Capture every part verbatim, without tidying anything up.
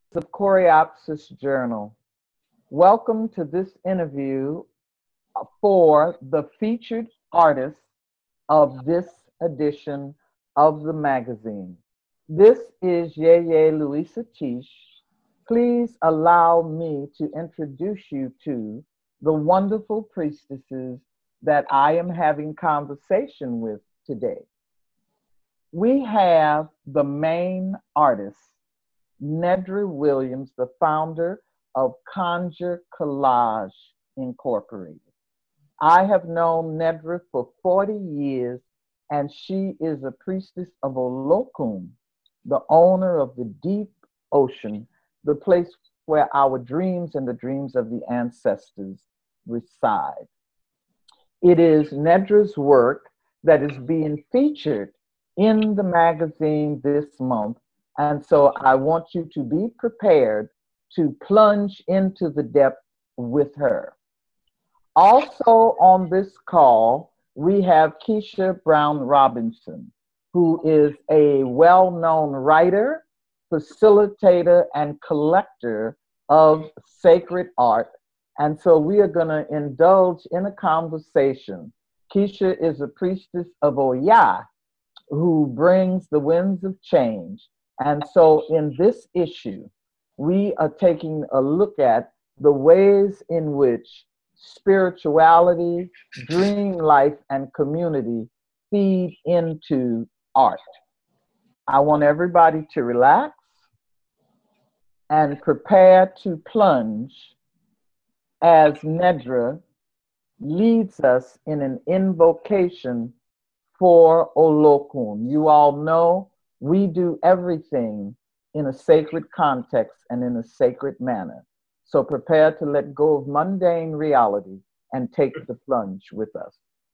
of Coreopsis Journal. Welcome to this interview for the featured artist of this edition of the magazine. This is Yeye Luisa Tish. Please allow me to introduce you to the wonderful priestesses that I am having conversation with today. We have the main artist, Nedra Williams, the founder of Conjure Collage Incorporated. I have known Nedra for forty years, and she is a priestess of Olokun, the owner of the deep ocean, the place where our dreams and the dreams of the ancestors reside. It is Nedra's work that is being featured in the magazine this month. And so I want you to be prepared to plunge into the depth with her. Also on this call, we have Keisha Brown Robinson, who is a well-known writer, facilitator, and collector of sacred art. And so we are going to indulge in a conversation. Keisha is a priestess of Oya, who brings the winds of change. And so in this issue, we are taking a look at the ways in which spirituality, dream life, and community feed into art. I want everybody to relax and prepare to plunge as Nedra leads us in an invocation for Olokun. You all know we do everything in a sacred context and in a sacred manner. So prepare to let go of mundane reality and take the plunge with us.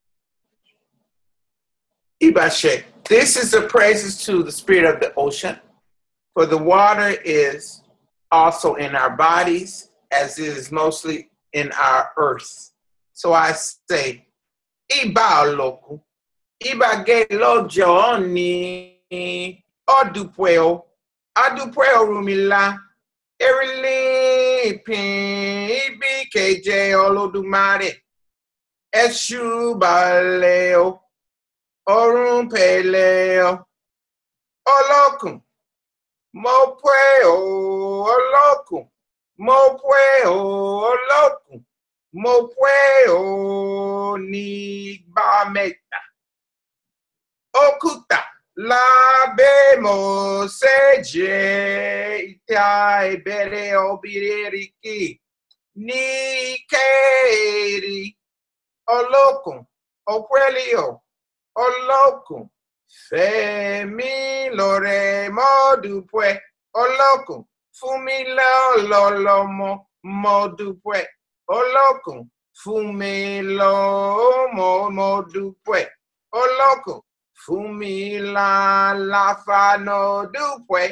Ibashe, this is the praises to the spirit of the ocean, for the water is also in our bodies as it is mostly in our earth. So I say, Iba Oloku, Iba ge lojo ni odupueo, adupueo rumila, erili pin ibi keje olodumare, eshu baleo, orun peleo, olokun, mo pueo, olokun, mo pueo, olokun, mo pueo ni ba meta, okuta. La bemo seje ita ebere obiriki ni keri olokun okwelio olokun femi lore modupwe olokun fumi lo lolomo modupwe olokun fumi lo mo modupwe olokun Fumi la la fa no dupwe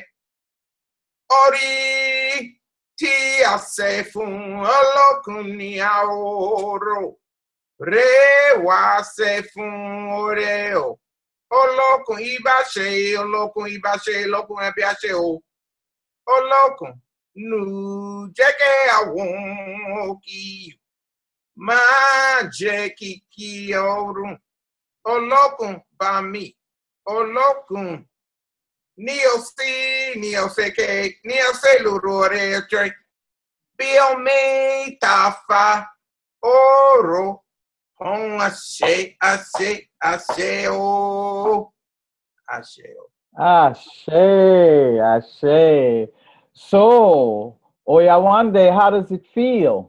ori ti ase fun olokun ni aoro re wa se fun ore o olokun iba se olokun iba se olokun ebi ase o olokun nu jeke awon oki ma je kiki orun olokun bami olokun ni osi ni oseke ni oselurore tre bi o me tafa oro on ase ase ase o ase o Ashe, ashe. So, Oyawande, how does it feel?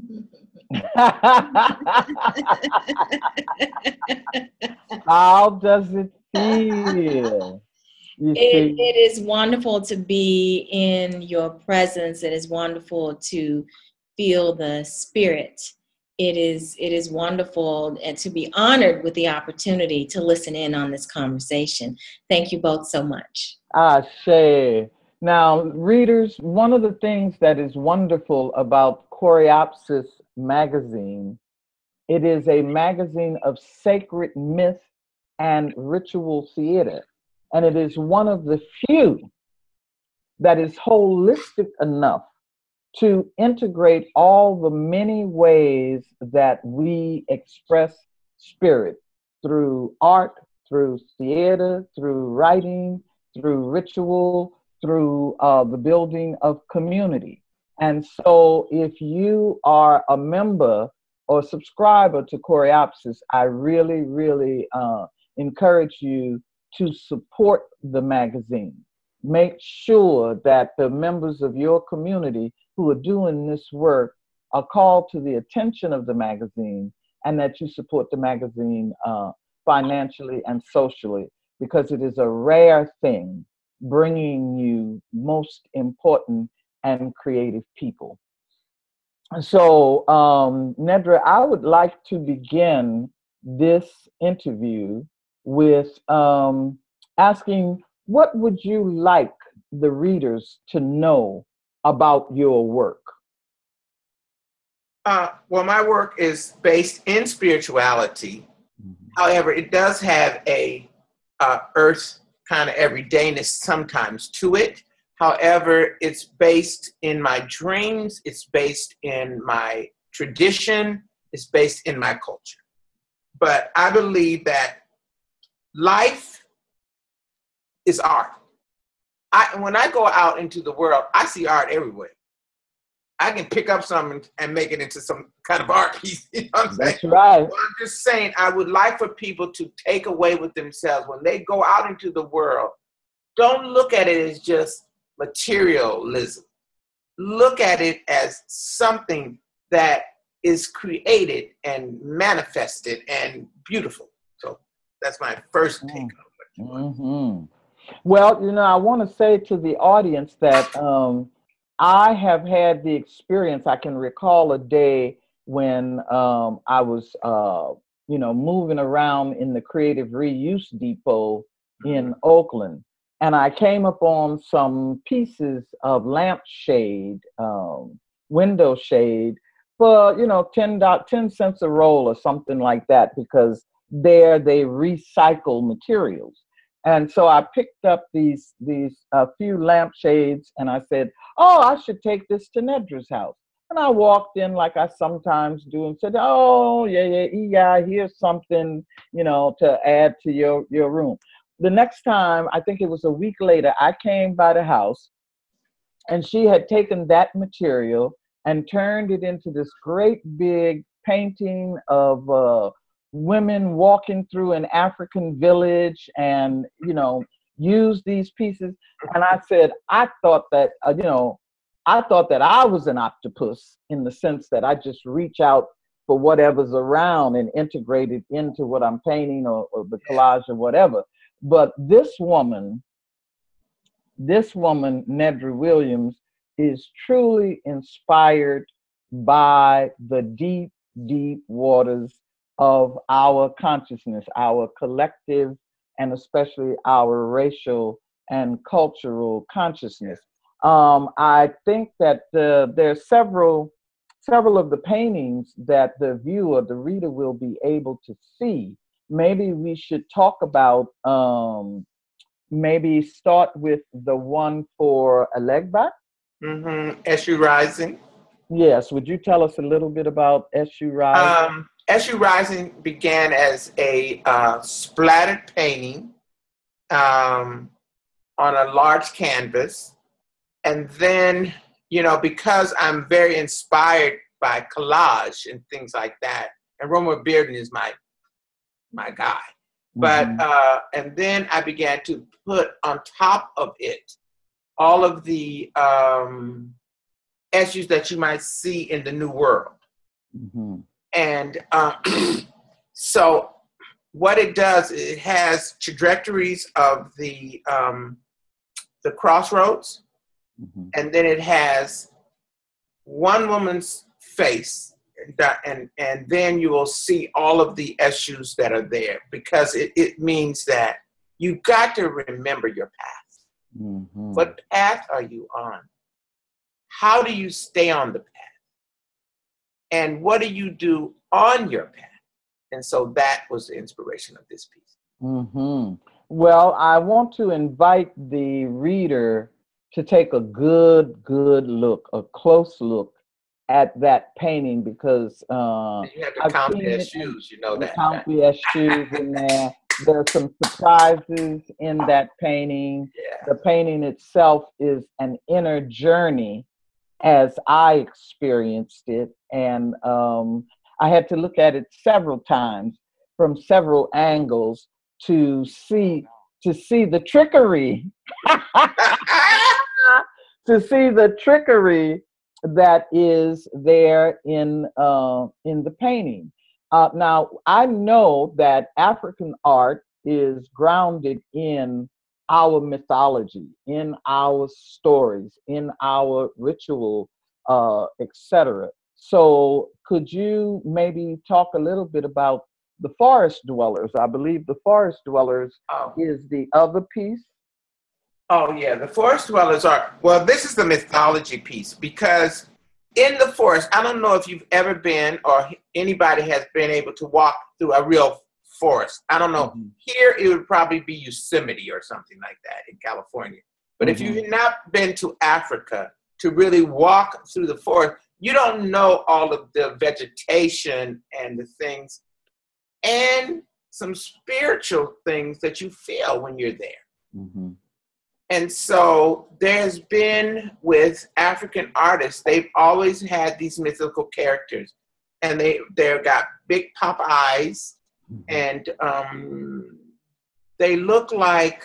How does it feel? You It, see? it is wonderful to be in your presence. It is wonderful to feel the spirit. It is it is wonderful and to be honored with the opportunity to listen in on this conversation. Thank you both so much. Ashe. Now, readers, one of the things that is wonderful about Coreopsis magazine, it is a magazine of sacred myth and ritual theater. And it is one of the few that is holistic enough to integrate all the many ways that we express spirit through art, through theater, through writing, through ritual, through uh, the building of community. And so if you are a member or subscriber to Choreopsis, I really, really uh, encourage you to support the magazine. Make sure that the members of your community who are doing this work are called to the attention of the magazine, and that you support the magazine uh, financially and socially, because it is a rare thing bringing you most important and creative people. So, um, Nedra, I would like to begin this interview with um, asking, what would you like the readers to know about your work? Uh, well, my work is based in spirituality. Mm-hmm. However, it does have a uh, earth kind of everydayness sometimes to it. However, it's based in my dreams, it's based in my tradition, it's based in my culture. But I believe that life is art. I, when I go out into the world, I see art everywhere. I can pick up something and make it into some kind of art piece. You know what I'm saying? That's right. Well, I'm just saying, I would like for people to take away with themselves when they go out into the world. Don't look at it as just materialism. Look at it as something that is created and manifested and beautiful. So that's my first take on it. Mm-hmm. Well, you know, I want to say to the audience that um, I have had the experience. I can recall a day when um, I was, uh, you know, moving around in the Creative Reuse Depot in Oakland. And I came upon some pieces of lampshade, um, window shade for, you know, ten, ten cents a roll or something like that, because there they recycle materials. And so I picked up these these uh, few lampshades and I said, oh, I should take this to Nedra's house. And I walked in like I sometimes do and said, oh, yeah, yeah, yeah, here's something, you know, to add to your, your room. The next time, I think it was a week later, I came by the house and she had taken that material and turned it into this great big painting of uh, women walking through an African village and, you know, used these pieces. And I said, I thought that, uh, you know, I thought that I was an octopus in the sense that I just reach out for whatever's around and integrate it into what I'm painting or, or the collage or whatever. But this woman, this woman, Nedra Williams, is truly inspired by the deep, deep waters of our consciousness, our collective, and especially our racial and cultural consciousness. Um, I think that uh, there are several, several of the paintings that the viewer, the reader, will be able to see. Maybe we should talk about, um, maybe start with the one for Elegba. Mm-hmm. Eshu Rising. Yes, would you tell us a little bit about Eshu Rising? Um, Eshu Rising began as a uh, splattered painting um, on a large canvas. And then, you know, because I'm very inspired by collage and things like that, and Roma Bearden is my my guy. But, mm-hmm. uh, and then I began to put on top of it all of the um, issues that you might see in the New World. Mm-hmm. And uh, so what it does, it has trajectories of the, um, the crossroads, mm-hmm. and then it has one woman's face. And, and then you will see all of the issues that are there, because it, it means that you got to remember your path. Mm-hmm. What path are you on? How do you stay on the path? And what do you do on your path? And so that was the inspiration of this piece. Mm-hmm. Well, I want to invite the reader to take a good, good look, a close look at that painting because uh, You have to I've count seen their it shoes, you know and that. count the shoes in there. There are some surprises in that painting. Yeah. The painting itself is an inner journey as I experienced it. And um, I had to look at it several times from several angles to see to see the trickery, to see the trickery that is there in uh, in the painting. Uh, now, I know that African art is grounded in our mythology, in our stories, in our ritual, uh, et cetera. So could you maybe talk a little bit about the forest dwellers? I believe the forest dwellers Oh. is the other piece. Oh, yeah, the forest dwellers are, well, this is the mythology piece because in the forest, I don't know if you've ever been or anybody has been able to walk through a real forest. I don't know. Mm-hmm. Here, it would probably be Yosemite or something like that in California. But mm-hmm. if you've not been to Africa to really walk through the forest, you don't know all of the vegetation and the things and some spiritual things that you feel when you're there. Mm-hmm. And so there's been with African artists, they've always had these mythical characters and they, they've got big pop eyes mm-hmm. and um, they look like,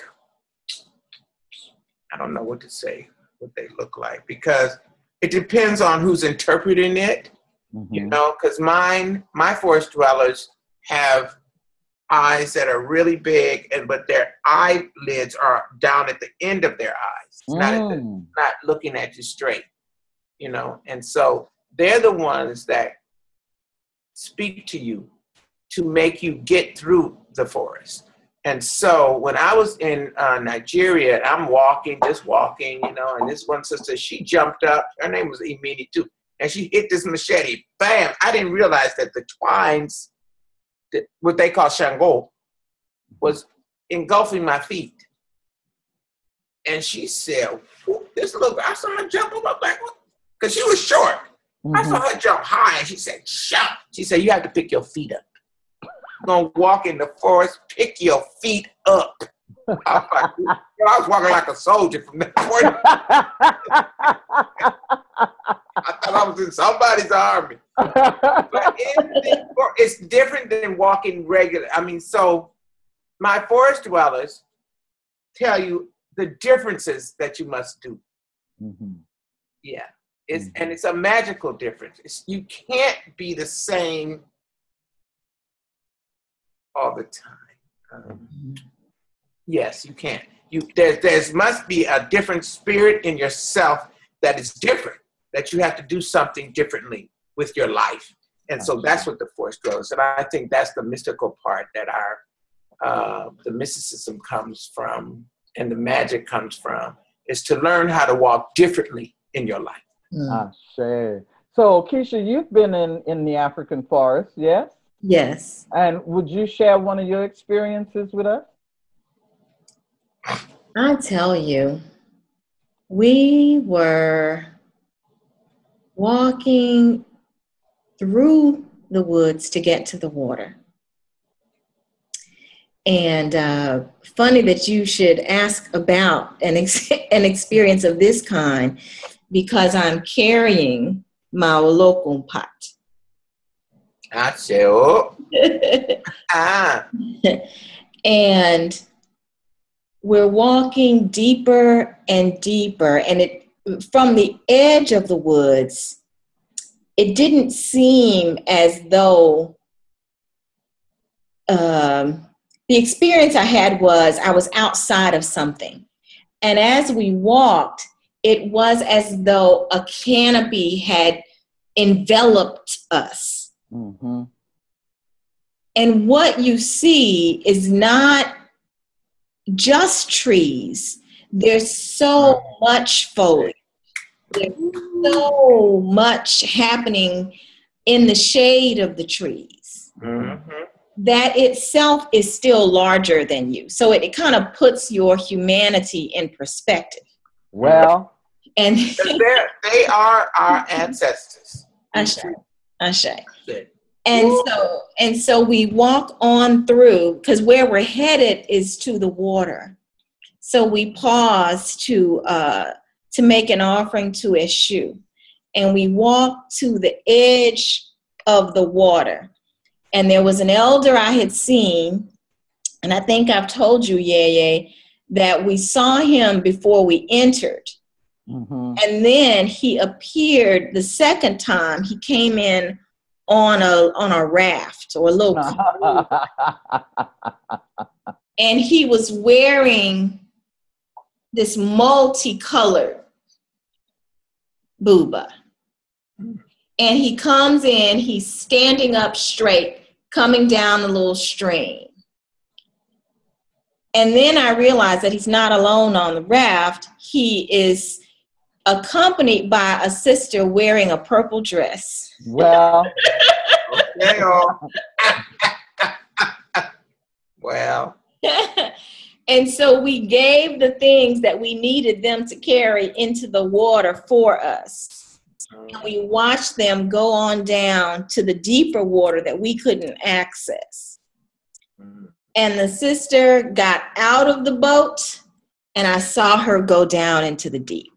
I don't know what to say, what they look like, because it depends on who's interpreting it, mm-hmm. you know, because mine, my forest dwellers have eyes that are really big, and but their eyelids are down at the end of their eyes, mm. not at the, not looking at you straight, you know. And so they're the ones that speak to you to make you get through the forest. And so when I was in uh, Nigeria, I'm walking, just walking, you know, and this one sister, she jumped up. Her name was Imini too, and she hit this machete. Bam! I didn't realize that the twines, what they call Shango, was engulfing my feet. And she said, this little girl, I saw her jump up, I'm like, because she was short. Mm-hmm. I saw her jump high, and she said, jump. She said, you have to pick your feet up. You're going to walk in the forest, pick your feet up. I was, like, I was walking like a soldier from that point. I thought I was in somebody's army. But it, it's different than walking regular. I mean, so my forest dwellers tell you the differences that you must do. Mm-hmm. Yeah. It's, mm-hmm. And it's a magical difference. It's, you can't be the same all the time. Um, mm-hmm. Yes, you can't. You there there's must be a different spirit in yourself that is different, that you have to do something differently with your life. And so that's what the forest dwellers. And I think that's the mystical part that our uh, the mysticism comes from and the magic comes from, is to learn how to walk differently in your life. Mm. Ah, sure. So Keisha, you've been in, in the African forest, yes? Yes. And would you share one of your experiences with us? I tell you, we were walking through the woods to get to the water. And uh, funny that you should ask about an, ex- an experience of this kind, because I'm carrying my local pot. I say, oh. ah. And we're walking deeper and deeper, and it from the edge of the woods, it didn't seem as though um, the experience I had was I was outside of something. And as we walked, it was as though a canopy had enveloped us. Mm-hmm. And what you see is not just trees. There's so much foliage. There's so much happening in the shade of the trees. Mm-hmm. That itself is still larger than you. So it, it kind of puts your humanity in perspective. Well, And they're, they are our ancestors. Ashe, Ashe. Good. And Woo. so and so we walk on through, because where we're headed is to the water. So we pause to uh, to make an offering to Eshu, and we walk to the edge of the water. And there was an elder I had seen, and I think I've told you, Yeye, that we saw him before we entered. mm-hmm. And then he appeared the second time. He came in on a on a raft or a little canoe. And he was wearing this multicolored buba. And he comes in, he's standing up straight, coming down the little stream. And then I realized that he's not alone on the raft. He is accompanied by a sister wearing a purple dress. Well, Okay, oh. Well, And so we gave the things that we needed them to carry into the water for us. And we watched them go on down to the deeper water that we couldn't access. And the sister got out of the boat, and I saw her go down into the deep.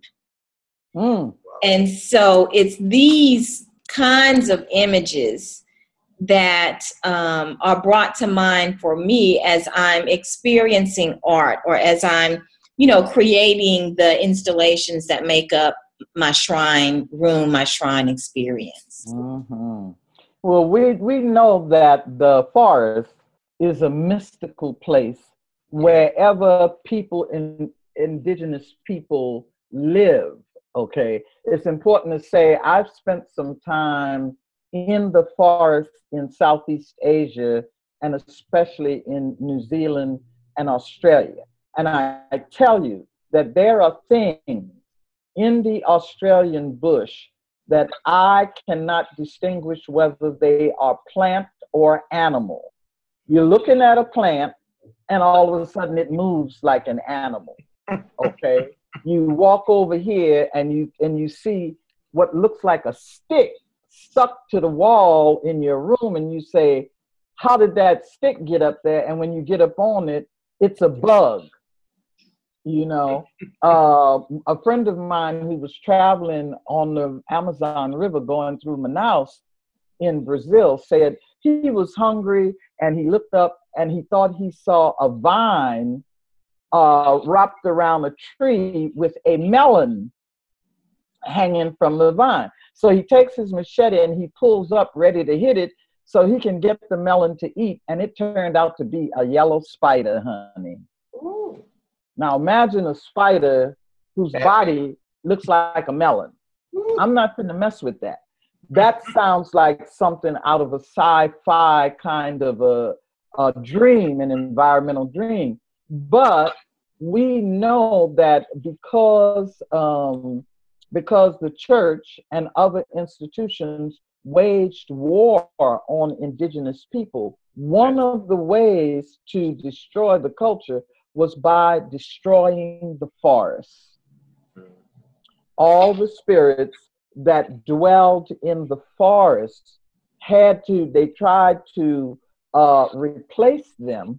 mm. And so it's these kinds of images that um, are brought to mind for me as I'm experiencing art, or as I'm, you know, creating the installations that make up my shrine room, my shrine experience. Mm-hmm. Well, we we know that the forest is a mystical place wherever people in indigenous people live. Okay, it's important to say I've spent some time in the forest in Southeast Asia, and especially in New Zealand and Australia. And I, I tell you that there are things in the Australian bush that I cannot distinguish whether they are plant or animal. You're looking at a plant, and all of a sudden it moves like an animal. Okay, you walk over here and you and you see what looks like a stick stuck to the wall in your room, and you say, how did that stick get up there? And when you get up on it, it's a bug. You know, uh, a friend of mine who was traveling on the Amazon River going through Manaus in Brazil said he was hungry, and he looked up and he thought he saw a vine uh, wrapped around a tree with a melon hanging from the vine. So he takes his machete and he pulls up ready to hit it so he can get the melon to eat. And it turned out to be a yellow spider, honey. ooh. Now imagine a spider whose body looks like a melon. I'm not going to mess with that. That sounds like something out of a sci-fi kind of a, a dream, an environmental dream. But we know that because um, because the church and other institutions waged war on indigenous people, one of the ways to destroy the culture was by destroying the forest. All the spirits that dwelled in the forest had to, they tried to uh, replace them.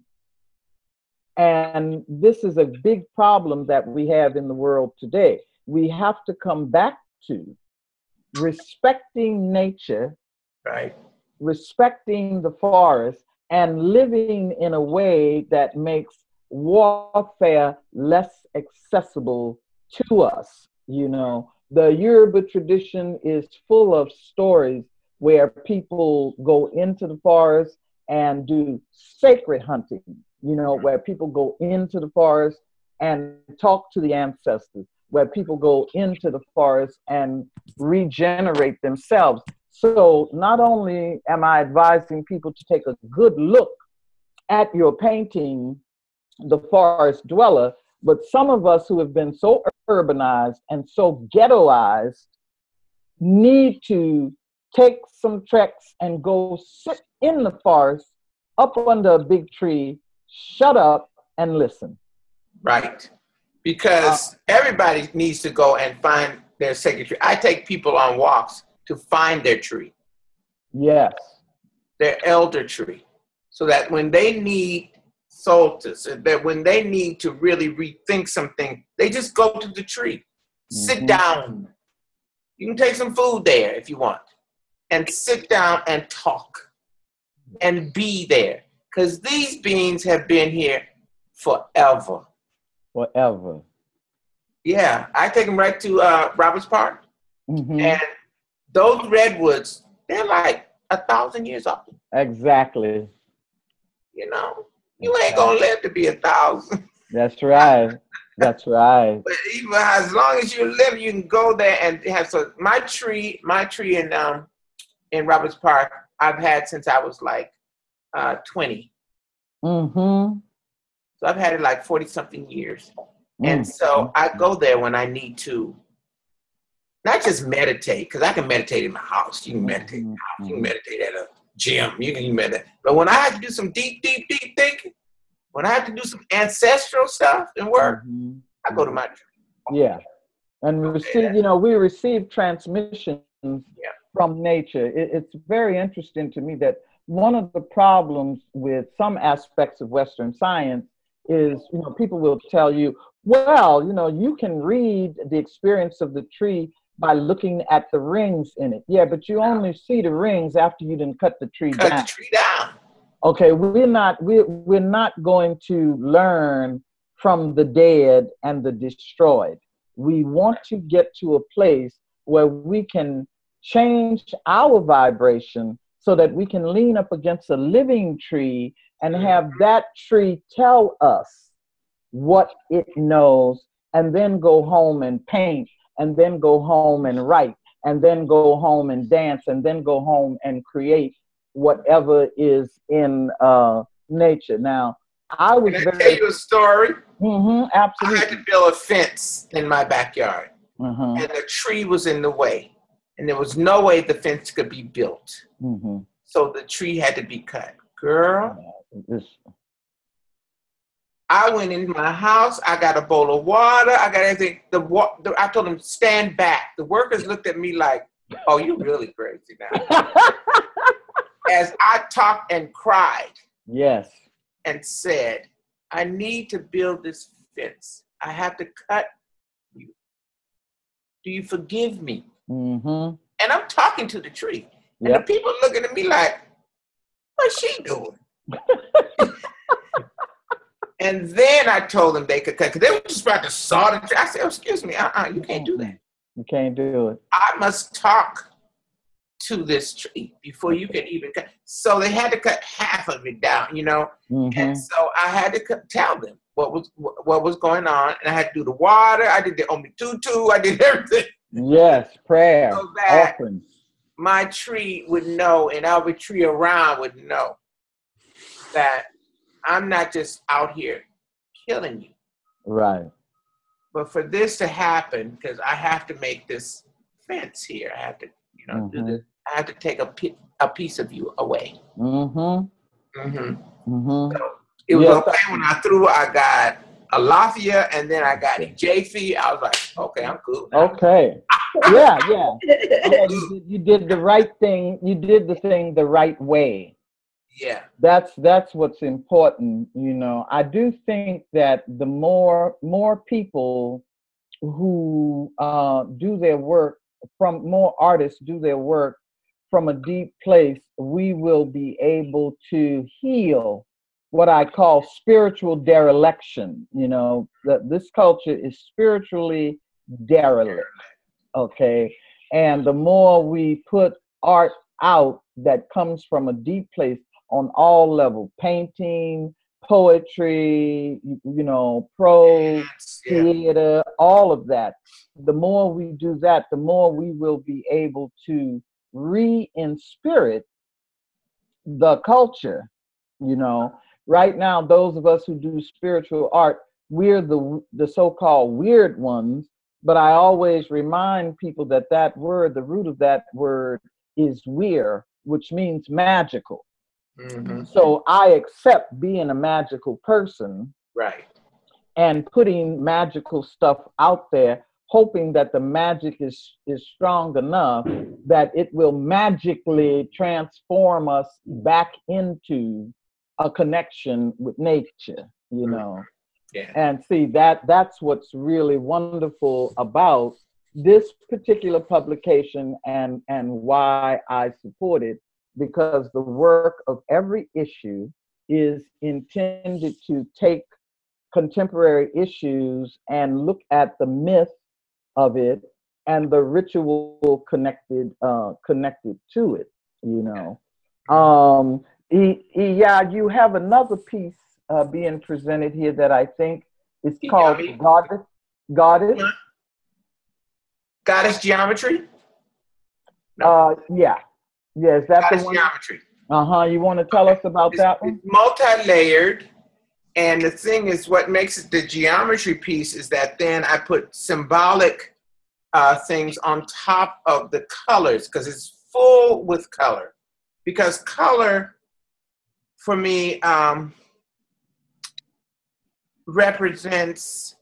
And this is a big problem that we have in the world today. We have to come back to respecting nature, Right. respecting the forest, and living in a way that makes warfare less accessible to us. You know, the Yoruba tradition is full of stories where people go into the forest and do sacred hunting, you know, where people go into the forest and talk to the ancestors, where people go into the forest and regenerate themselves. So not only am I advising people to take a good look at your painting, The Forest Dweller, but some of us who have been so urbanized and so ghettoized need to take some treks and go sit in the forest up under a big tree, shut up and listen. Right. because everybody needs to go and find their sacred tree. I take people on walks to find their tree. Yes. Their elder tree. So that when they need solstice, that when they need to really rethink something, they just go to the tree. Mm-hmm. Sit down. You can take some food there if you want. And sit down and talk. And be there. Because these beings have been here forever. Forever. Yeah, I take them right to uh, Roberts Park. Mm-hmm. And those redwoods, they're like a thousand years old. Exactly. You know, you ain't gonna live to be a thousand. That's right. That's right. But even as long as you live, you can go there and have. So my tree, my tree in um in Roberts Park, I've had since I was like uh, twenty. Mm-hmm. So I've had it like forty something years, mm-hmm. and so I go there when I need to. Not just meditate, because I can meditate in my house. You can meditate in the house. You can meditate at a gym. You can meditate. But when I have to do some deep, deep, deep thinking, when I have to do some ancestral stuff and work, mm-hmm. I go to my tree. Yeah. And we receive, you know, we receive transmissions yeah. from nature. It, it's very interesting to me that one of the problems with some aspects of Western science is, you know, people will tell you, well, you know, you can read the experience of the tree by looking at the rings in it. Yeah, but you only see the rings after you didn't cut the tree cut down. the tree down. Okay, we're not we're, we're not going to learn from the dead and the destroyed. We want to get to a place where we can change our vibration so that we can lean up against a living tree and have that tree tell us what it knows, and then go home and paint, and then go home and write, and then go home and dance, and then go home and create whatever is in uh, nature. Now, I was Can I very... tell you a story? Mm-hmm, absolutely. I had to build a fence in my backyard, mm-hmm. and the tree was in the way, and there was no way the fence could be built. Mm-hmm. So the tree had to be cut. Girl, uh, this... I went in my house. I got a bowl of water. I got everything. The, the I told them, stand back. The workers looked at me like, oh, you're really crazy now. As I talked and cried. Yes. And said, I need to build this fence. I have to cut you. Do you forgive me? Mm-hmm. And I'm talking to the tree. And yep. the people looking at me like, what's she doing? And then I told them they could cut, because they were just about to saw the tree. I said, oh, excuse me, uh-uh, you can't do that. You can't do it. I must talk to this tree before you can even cut. So they had to cut half of it down, you know. Mm-hmm. And so I had to cut, tell them what was what was going on, and I had to do the water. I did the Omi Tutu. I did everything. Yes, prayer, so that offerings. My tree would know, and every tree around would know that I'm not just out here killing you. Right. But for this to happen, because I have to make this fence here, I have to, you know, mm-hmm. do this. I have to take a, pi- a piece of you away. Mm-hmm. Mm-hmm. Mm-hmm. So it was yeah, okay when I threw, I got Alafia, and then I got Jafi. I was like, okay, I'm cool now. Okay. yeah, yeah. yeah you, did, you did the right thing. You did the thing the right way. Yeah. That's that's what's important, you know. I do think that the more more people who uh, do their work from more artists do their work from a deep place, we will be able to heal what I call spiritual dereliction. You know, that this culture is spiritually derelict. Okay, and the more we put art out that comes from a deep place, on all levels, painting, poetry, you know, prose, yeah. theater, all of that. The more we do that, the more we will be able to re-inspirit the culture. You know, right now, those of us who do spiritual art, we're the the so-called weird ones, but I always remind people that that word, the root of that word is weir, which means magical. Mm-hmm. So I accept being a magical person. Right. and putting magical stuff out there, hoping that the magic is, is strong enough that it will magically transform us back into a connection with nature, you know. Yeah. And see, that that's what's really wonderful about this particular publication, and, and why I support it, because the work of every issue is intended to take contemporary issues and look at the myth of it and the ritual connected uh, connected to it, you know. Um, e- e- yeah, you have another piece uh, being presented here that I think is called Yummy. Goddess. Goddess. Goddess Geometry? No. Uh, yeah. Yeah, is that Goddess the one? Geometry. Uh-huh. You want to tell us about It's, that one? it's multi-layered. And the thing is, what makes it the geometry piece is that then I put symbolic uh, things on top of the colors, because it's full with color. Because color, for me, um, represents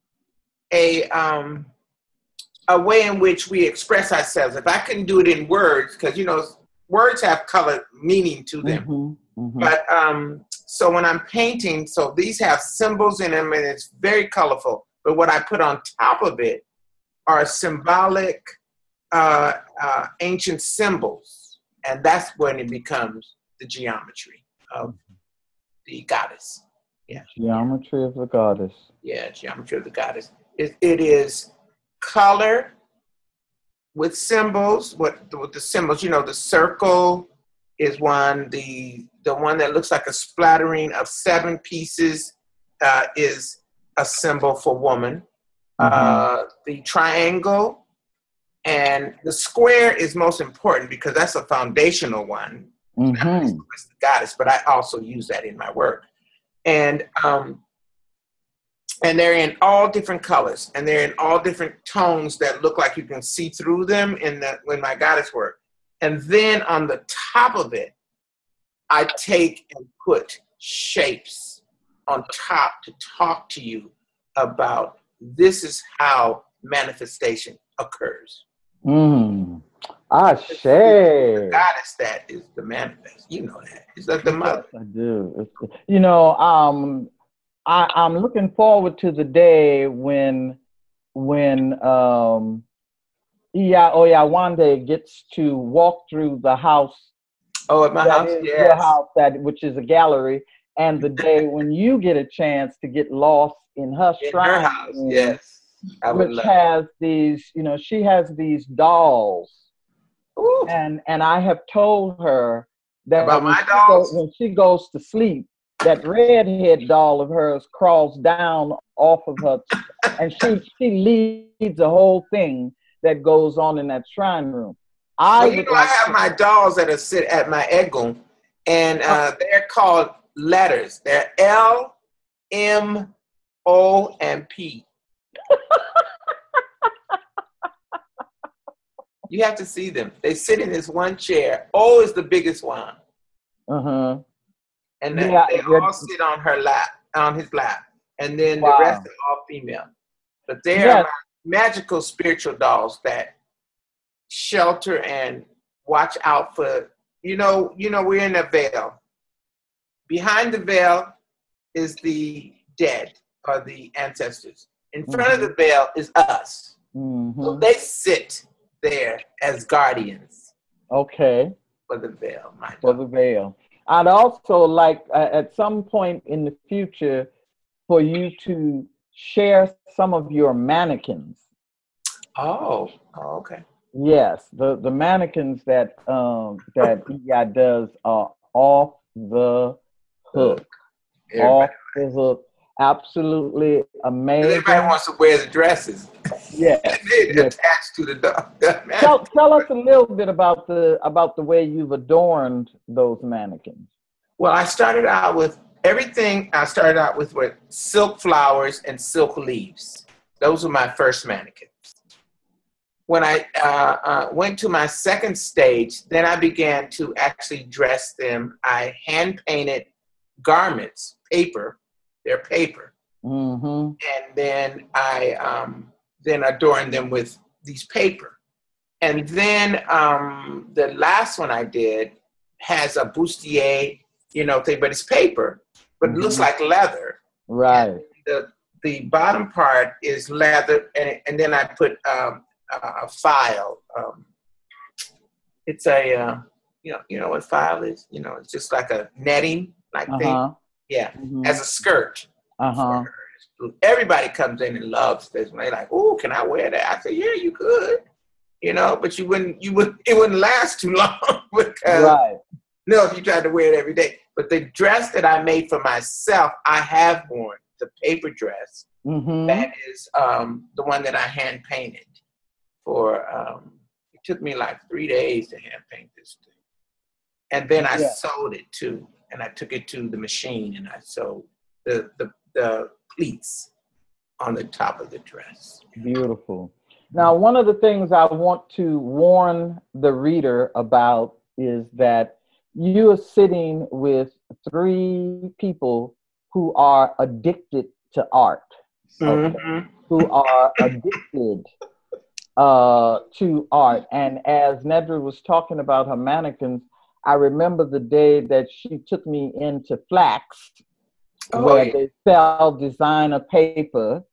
a um, a way in which we express ourselves. If I can do it in words, because you know words have color meaning to them. Mm-hmm, mm-hmm. But um, so when I'm painting, so these have symbols in them, and it's very colorful. But what I put on top of it are symbolic, uh, uh, ancient symbols, and that's when it becomes the geometry of the goddess. Yeah. Geometry of the Goddess. Yeah, geometry of the goddess. It, it is color with symbols. What with the symbols? You know, the circle is one. The the one that looks like a splattering of seven pieces uh, is a symbol for woman. Mm-hmm. Uh, the triangle and the square is most important because that's a foundational one. Mm-hmm. It's the goddess, but I also use that in my work. And um, and they're in all different colors, and they're in all different tones that look like you can see through them in the in my goddess work. And then on the top of it, I take and put shapes on top to talk to you about this is how manifestation occurs. Mm. Ashe. The goddess that is the manifest. You know that. It's like the mother. Yes, I do. You know, um, I, I'm looking forward to the day when when um, Iya Oyawande gets to walk through the house. Oh, at my house, yes. Your house, that which is a gallery, and the day when you get a chance to get lost in her in shrine, her house, yes, I would which love has these, you know, she has these dolls. Ooh. And and I have told her that about when my she, dolls? go, when she goes to sleep, that redhead doll of hers crawls down off of her, and she she leads the whole thing that goes on in that shrine room. I well, you would know, like I have to, my dolls that are sit at my egon, and uh, they're called letters. They're L, M, O, and P. You have to see them. They sit in this one chair. O is the biggest one. Uh-huh. And then Yeah, they yeah. all sit on her lap, on his lap. And then Wow. the rest are all female. But they Yes. are my magical spiritual dolls that shelter and watch out for, you know, you know, we're in a veil. Behind the veil is the dead or the ancestors. In front Mm-hmm. of the veil is us. Mm-hmm. So they sit there as guardians Okay. for the veil. My For dog. the veil. I'd also like uh, at some point in the future for you to share some of your mannequins. Oh, oh, okay. Yes, the, the mannequins that um that Iya does are off the hook. Off Everybody, the hook. Absolutely amazing. everybody wants to wear the dresses. Yes. They're Yes. attached to the dog. the Tell, mannequin. tell us a little bit about the about the way you've adorned those mannequins. Well, I started out with everything. I started out with, with silk flowers and silk leaves. Those were my first mannequins. When I uh, uh, went to my second stage, then I began to actually dress them. I hand painted garments, paper. They're paper. Mm-hmm. And then I um, then adorn them with these paper. And then um, the last one I did has a bustier, you know, thing, but it's paper, but it looks Mm-hmm. like leather. Right. And the the bottom part is leather, and and then I put um, a, a file. Um, it's a uh, you know you know what file is? You know, it's just like a netting like thing. Uh-huh. Yeah, Mm-hmm. as a skirt. Uh-huh. Everybody comes in and loves this. And they're like, "Oh, can I wear that?" I say, "Yeah, you could." You know, but you wouldn't, you would, it wouldn't last too long because, Right. no, if you tried to wear it every day. But the dress that I made for myself, I have worn the paper dress. Mm-hmm. That is um, the one that I hand painted for, um, it took me like three days to hand paint this thing. And then I Yeah. sewed it too. And I took it to the machine and I sewed the, the, the pleats on the top of the dress. Beautiful. Now, one of the things I want to warn the reader about is that you are sitting with three people who are addicted to art, okay? Mm-hmm. Who are addicted uh, to art. And as Nedra was talking about her mannequins, I remember the day that she took me into Flax, Oh, where yeah. they sell designer paper.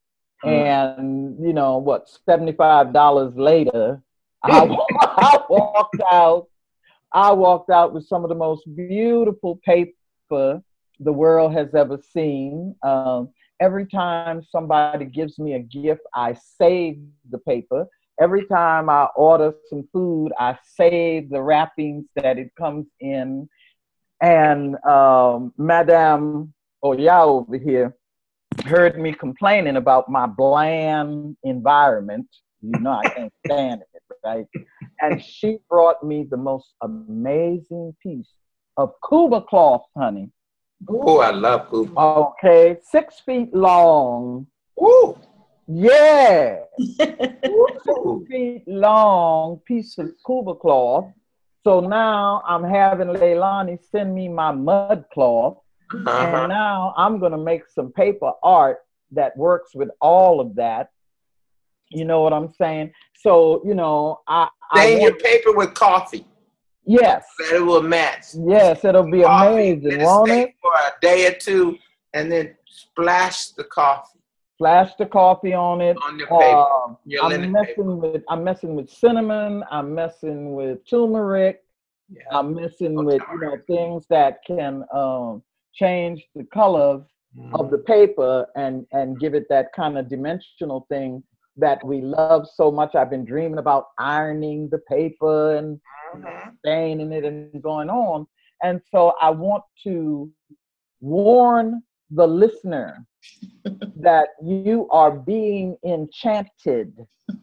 And, you know, what, seventy-five dollars later, I, I walked out, I walked out with some of the most beautiful paper the world has ever seen. Um, every time somebody gives me a gift, I save the paper. Every time I order some food, I save the wrappings that it comes in. And um, Madame Oya over here heard me complaining about my bland environment. You know, I can't stand it, right? And she brought me the most amazing piece of Cuba cloth, honey. Oh, I love Cuba. Okay, six feet long. Ooh. Yeah. Ooh. Six feet long piece of Cuba cloth. So now I'm having Leilani send me my mud cloth. Uh-huh. And now I'm going to make some paper art that works with all of that. You know what I'm saying? So, you know, I... Stain I your want, paper with coffee. yes. That it will match. Yes, it'll be Coffee, amazing, let it won't stay it? for a day or two, and then splash the coffee Splash the coffee on it. on your paper. Um, Your I'm linen messing paper. with I'm messing with cinnamon. I'm messing with turmeric. Yeah. I'm messing Oh, with, you know, things that can um, change the color Mhm. of the paper and and give it that kind of dimensional thing that we love so much. I've been dreaming about ironing the paper and Mhm. staining it and going on. And so I want to warn the listener that you are being enchanted.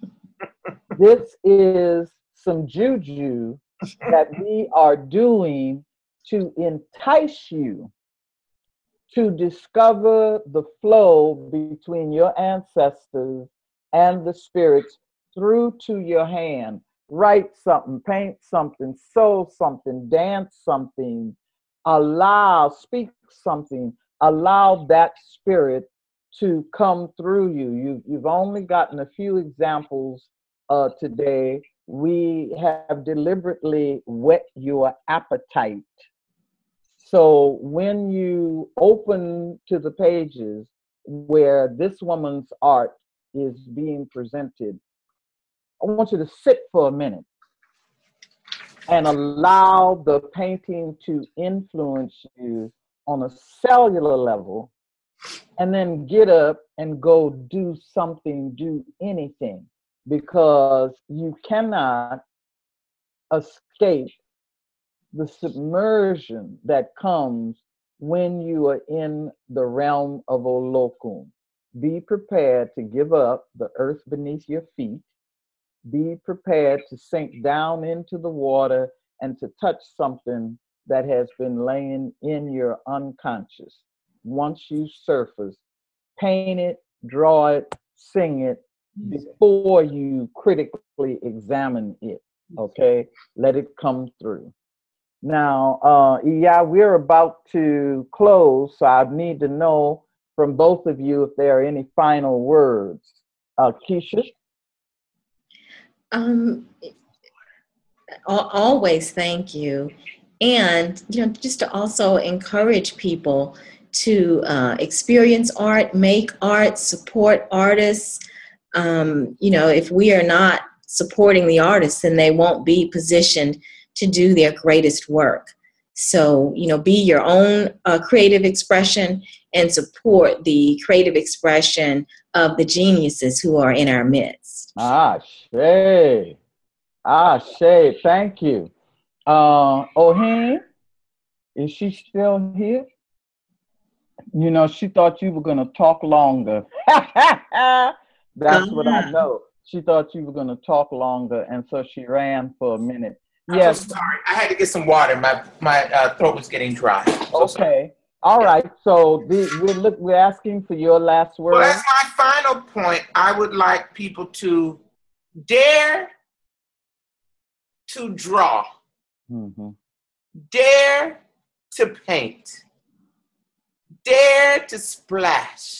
This is some juju that we are doing to entice you to discover the flow between your ancestors and the spirits through to your hand. Write something, paint something, sew something, dance something, allow, speak something, allow that spirit to come through you. you you've only gotten a few examples uh, today. We have deliberately whet your appetite. So when you open to the pages where this woman's art is being presented, I want you to sit for a minute and allow the painting to influence you on a cellular level, and then get up and go do something, do anything, because you cannot escape the submersion that comes when you are in the realm of Olokun. Be prepared to give up the earth beneath your feet. Be prepared to sink down into the water and to touch something that has been laying in your unconscious. Once you surface, paint it, draw it, sing it before you critically examine it. Okay? Let it come through. Now, uh, yeah, we're about to close, so I need to know from both of you if there are any final words. Uh, Keisha? Um, al- always thank you. And, you know, just to also encourage people to uh, experience art, make art, support artists. Um, you know, if we are not supporting the artists, then they won't be positioned to do their greatest work. So, you know, be your own uh, creative expression and support the creative expression of the geniuses who are in our midst. Ah, Shay. Ah, Shay, thank you. Uh, Ohene, is she still here? You know, she thought you were going to talk longer. That's what I know. She thought you were going to talk longer, and so she ran for a minute. I'm Yes. so sorry. I had to get some water. My my uh, throat was getting dry. So okay. Sorry. All yeah. right. So the, we're look, we're asking for your last word. Well, as my final point, I would like people to dare to draw, mm-hmm. dare to paint, dare to splash,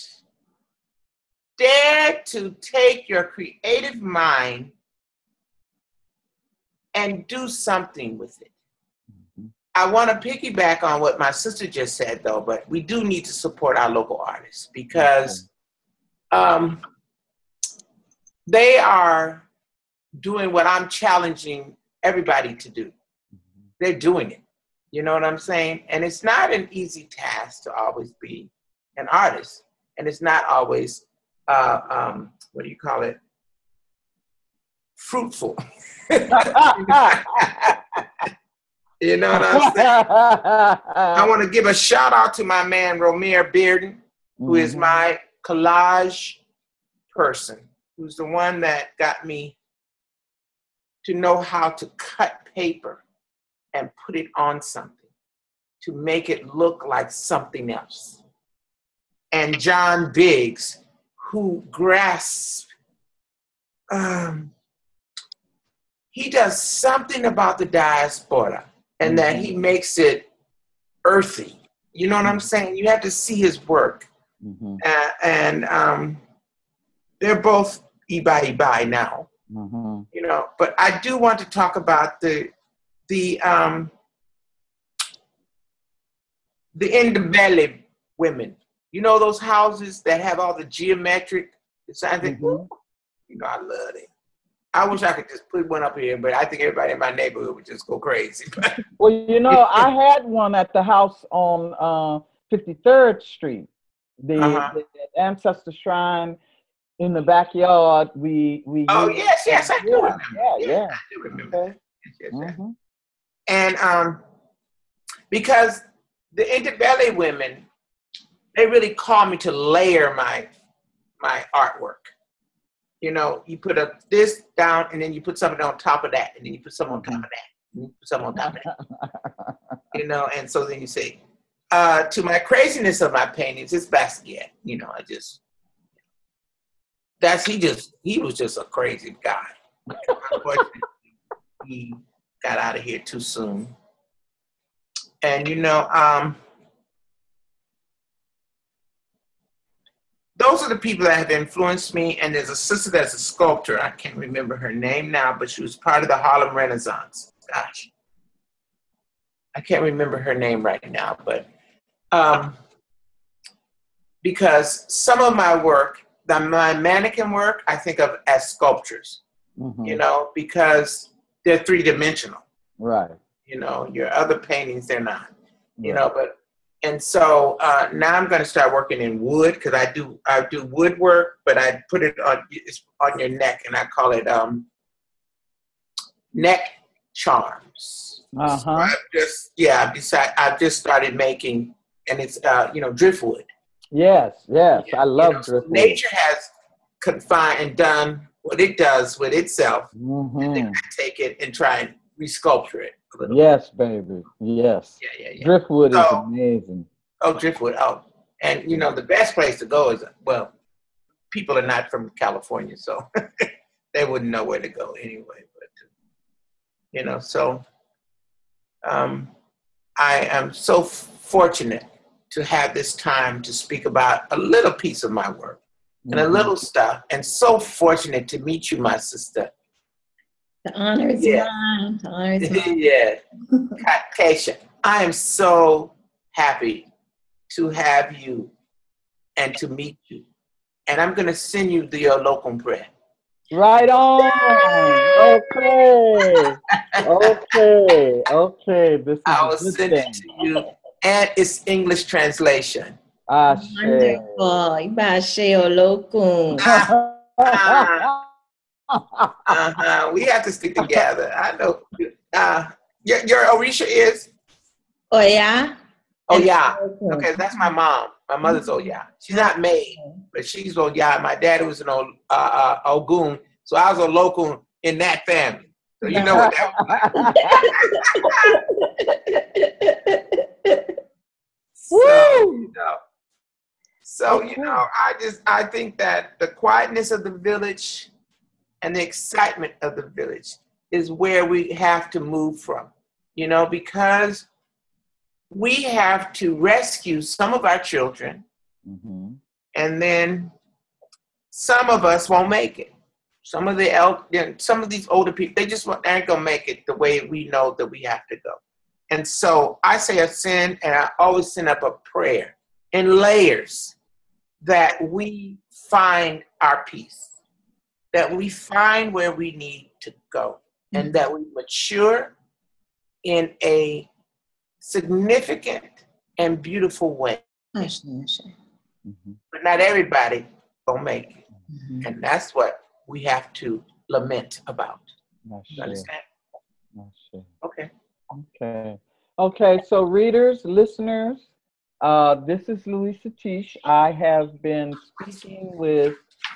dare to take your creative mind and do something with it. Mm-hmm. I want to piggyback on what my sister just said, though, but we do need to support our local artists because um, they are doing what I'm challenging everybody to do. Mm-hmm. They're doing it. You know what I'm saying? And it's not an easy task to always be an artist. And it's not always, uh, um, what do you call it? Fruitful. You know what I'm saying? I want to give a shout out to my man, Romare Bearden, who mm-hmm. is my collage person, who's the one that got me to know how to cut paper and put it on something to make it look like something else. And John Biggs, who grasps, um, he does something about the diaspora and mm-hmm. that he makes it earthy. You know what I'm saying? You have to see his work. Mm-hmm. Uh, and um, they're both Ibai Ibai now, mm-hmm. you know, but I do want to talk about the, the, um, the Ndebele women. You know those houses that have all the geometric designs? Mm-hmm. You know, I love it. I wish I could just put one up here, but I think everybody in my neighborhood would just go crazy. Well, you know, I had one at the house on uh, fifty-third Street, the, uh-huh. the, the ancestor shrine in the backyard. We we. Oh yes, yes, I do yeah, remember. Yeah, yeah, yeah. I do remember. Okay. Yes, yes, mm-hmm. And um, because the Ndebele women, they really called me to layer my my artwork. You know, you put a, this down, and then you put something on top of that, and then you put something on top of that, and you put something on top of that. You know, and so then you say, uh, to my craziness of my paintings, it's Basquiat. You know, I just, that's, he just, he was just a crazy guy. Unfortunately, he got out of here too soon. And, you know, um, those are the people that have influenced me. And there's a sister that's a sculptor. I can't remember her name now, but she was part of the Harlem Renaissance. Gosh, I can't remember her name right now, but um, because some of my work, the, my mannequin work, I think of as sculptures, mm-hmm. you know, because they're three-dimensional. Right. You know, your other paintings, they're not, you right. know, but and so uh, now I'm going to start working in wood because I do I do woodwork, but I put it on it's on your neck, and I call it um, neck charms. Uh-huh. So I've just yeah, I've decided I've just started making, and it's uh, you know driftwood. Yes, yes, yeah, I love you know, driftwood. Nature has confined and done what it does with itself, mm-hmm. and then I take it and try and resculpture it. Yes, baby. Yes. Yeah, yeah, yeah. Driftwood so, is amazing. Oh, driftwood. Oh, and you know the best place to go is well, people are not from California, so they wouldn't know where to go anyway. But you know, so um, I am so fortunate to have this time to speak about a little piece of my work and a little stuff. And so fortunate to meet you, my sister. The honor is Yeah. mine. The honor is mine. Yeah. Keisha, I am so happy to have you and to meet you. And I'm going to send you the Olokun prayer. Right on. Okay. Okay. Okay. This is I a will good send thing. it to you. And it's English translation. Ashe. Wonderful. Ibashe Olokun. Uh-huh. We have to stick together. I know. Uh, your, your Orisha is? Oh, yeah? Oh, yeah. Okay, that's my mom. My mother's Oya. She's not made, but she's Oya. My daddy was an old, uh, uh, Ogun, so I was a local in that family. So you know what that was. So, you know, so, you know, I just, I think that the quietness of the village and the excitement of the village is where we have to move from, you know, because we have to rescue some of our children, mm-hmm. and then some of us won't make it. Some of the el- some of these older people, they just aren't gonna make it the way we know that we have to go. And so I say a sin, and I always send up a prayer in layers that we find our peace, that we find where we need to go, mm-hmm. and that we mature in a significant and beautiful way. Mm-hmm. But not everybody will make it. Mm-hmm. And that's what we have to lament about. You understand? Okay. Okay. Okay, so readers, listeners, uh, this is Louisa Tish. I have been speaking with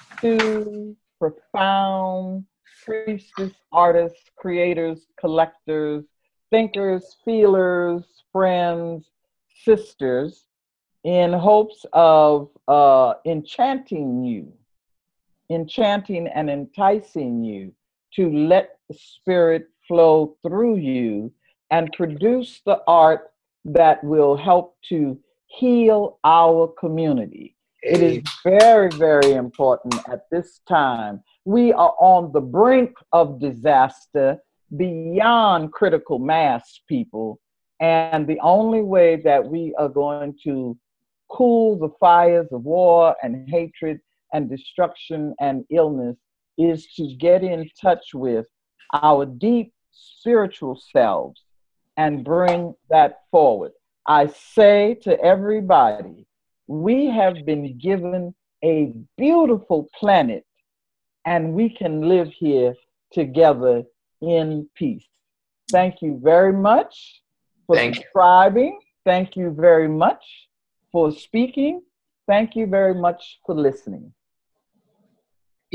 two profound priestess, artists, creators, collectors, thinkers, feelers, friends, sisters, in hopes of uh, enchanting you, enchanting and enticing you to let the spirit flow through you and produce the art that will help to heal our community. It is very, very important at this time. We are on the brink of disaster beyond critical mass, people. And the only way that we are going to cool the fires of war and hatred and destruction and illness is to get in touch with our deep spiritual selves and bring that forward. I say to everybody, we have been given a beautiful planet and we can live here together in peace. Thank you very much for Thank subscribing. You. Thank you very much for speaking. Thank you very much for listening.